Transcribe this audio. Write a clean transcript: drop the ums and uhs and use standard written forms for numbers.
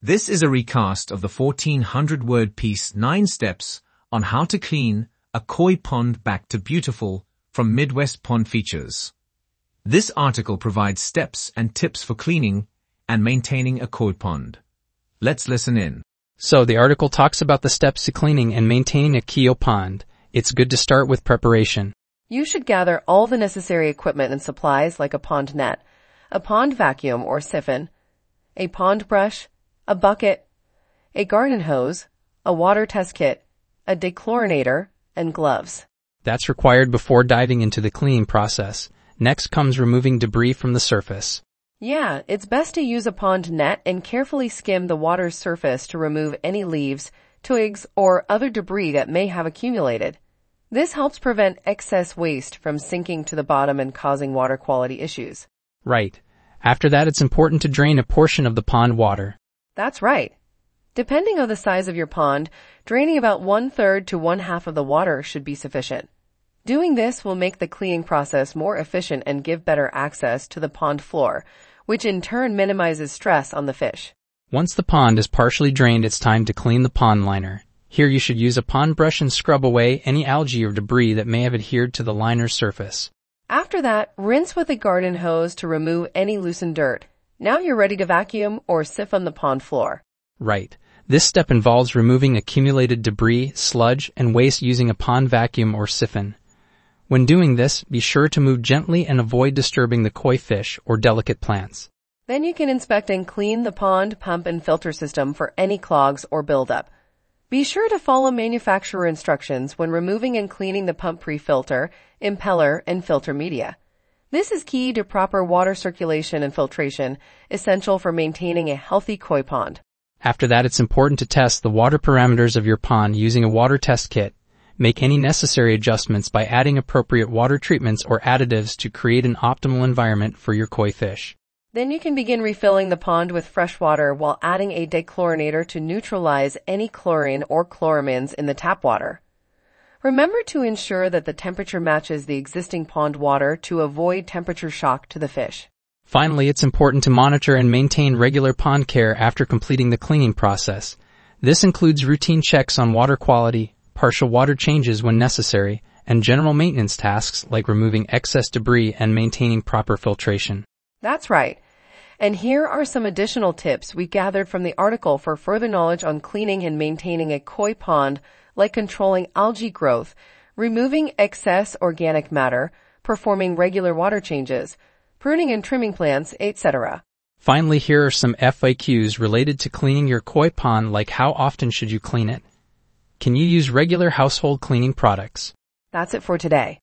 This is a recast of the 1400-word piece 9 Steps on How to Clean a Koi Pond Back to Beautiful from Midwest Pond Features. This article provides steps and tips for cleaning and maintaining a koi pond. Let's listen in. So the article talks about the steps to cleaning and maintaining a koi pond. It's good to start with preparation. You should gather all the necessary equipment and supplies like a pond net, a pond vacuum or siphon, a pond brush, a bucket, a garden hose, a water test kit, a dechlorinator, and gloves. That's required before diving into the cleaning process. Next comes removing debris from the surface. Yeah, it's best to use a pond net and carefully skim the water's surface to remove any leaves, twigs, or other debris that may have accumulated. This helps prevent excess waste from sinking to the bottom and causing water quality issues. Right. After that, it's important to drain a portion of the pond water. That's right. Depending on the size of your pond, draining about 1/3 to 1/2 of the water should be sufficient. Doing this will make the cleaning process more efficient and give better access to the pond floor, which in turn minimizes stress on the fish. Once the pond is partially drained, it's time to clean the pond liner. Here you should use a pond brush and scrub away any algae or debris that may have adhered to the liner's surface. After that, rinse with a garden hose to remove any loosened dirt. Now you're ready to vacuum or siphon the pond floor. Right. This step involves removing accumulated debris, sludge, and waste using a pond vacuum or siphon. When doing this, be sure to move gently and avoid disturbing the koi fish or delicate plants. Then you can inspect and clean the pond, pump, and filter system for any clogs or buildup. Be sure to follow manufacturer instructions when removing and cleaning the pump pre-filter, impeller, and filter media. This is key to proper water circulation and filtration, essential for maintaining a healthy koi pond. After that, it's important to test the water parameters of your pond using a water test kit. Make any necessary adjustments by adding appropriate water treatments or additives to create an optimal environment for your koi fish. Then you can begin refilling the pond with fresh water while adding a dechlorinator to neutralize any chlorine or chloramines in the tap water. Remember to ensure that the temperature matches the existing pond water to avoid temperature shock to the fish. Finally, it's important to monitor and maintain regular pond care after completing the cleaning process. This includes routine checks on water quality, partial water changes when necessary, and general maintenance tasks like removing excess debris and maintaining proper filtration. That's right. And here are some additional tips we gathered from the article for further knowledge on cleaning and maintaining a koi pond, like controlling algae growth, removing excess organic matter, performing regular water changes, pruning and trimming plants, etc. Finally, here are some FAQs related to cleaning your koi pond, like how often should you clean it? Can you use regular household cleaning products? That's it for today.